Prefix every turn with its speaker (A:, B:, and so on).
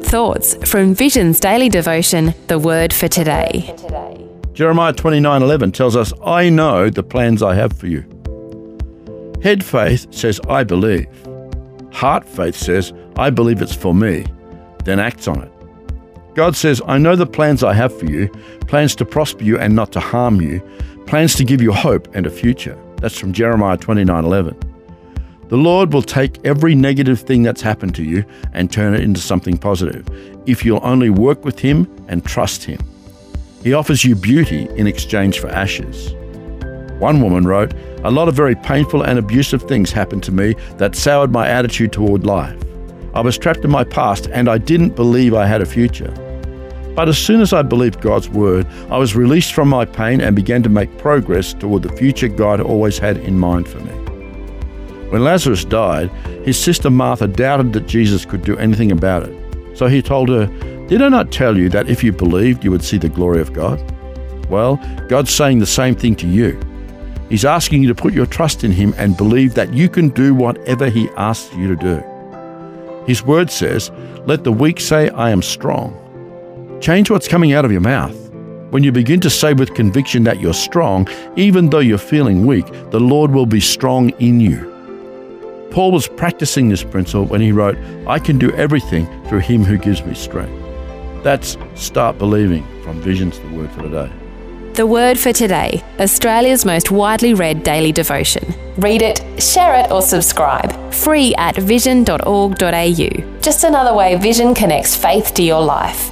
A: good thoughts from Vision's daily devotion, The Word for Today.
B: Jeremiah 29:11 tells us, I know the plans I have for you. Head faith says, I believe. Heart faith says, I believe it's for me, then acts on it. God says, I know the plans I have for you, plans to prosper you and not to harm you, plans to give you hope and a future. That's from Jeremiah 29:11. The Lord will take every negative thing that's happened to you and turn it into something positive, if you'll only work with Him and trust Him. He offers you beauty in exchange for ashes. One woman wrote, a lot of very painful and abusive things happened to me that soured my attitude toward life. I was trapped in my past and I didn't believe I had a future. But as soon as I believed God's word, I was released from my pain and began to make progress toward the future God always had in mind for me. When Lazarus died, his sister Martha doubted that Jesus could do anything about it. So he told her, did I not tell you that if you believed, you would see the glory of God? Well, God's saying the same thing to you. He's asking you to put your trust in Him and believe that you can do whatever He asks you to do. His word says, let the weak say, I am strong. Change what's coming out of your mouth. When you begin to say with conviction that you're strong, even though you're feeling weak, the Lord will be strong in you. Paul was practicing this principle when he wrote, I can do everything through Him who gives me strength. That's Start Believing from Vision's The Word for Today.
A: The Word for Today, Australia's most widely read daily devotion. Read it, share it or subscribe. Free at vision.org.au. Just another way Vision connects faith to your life.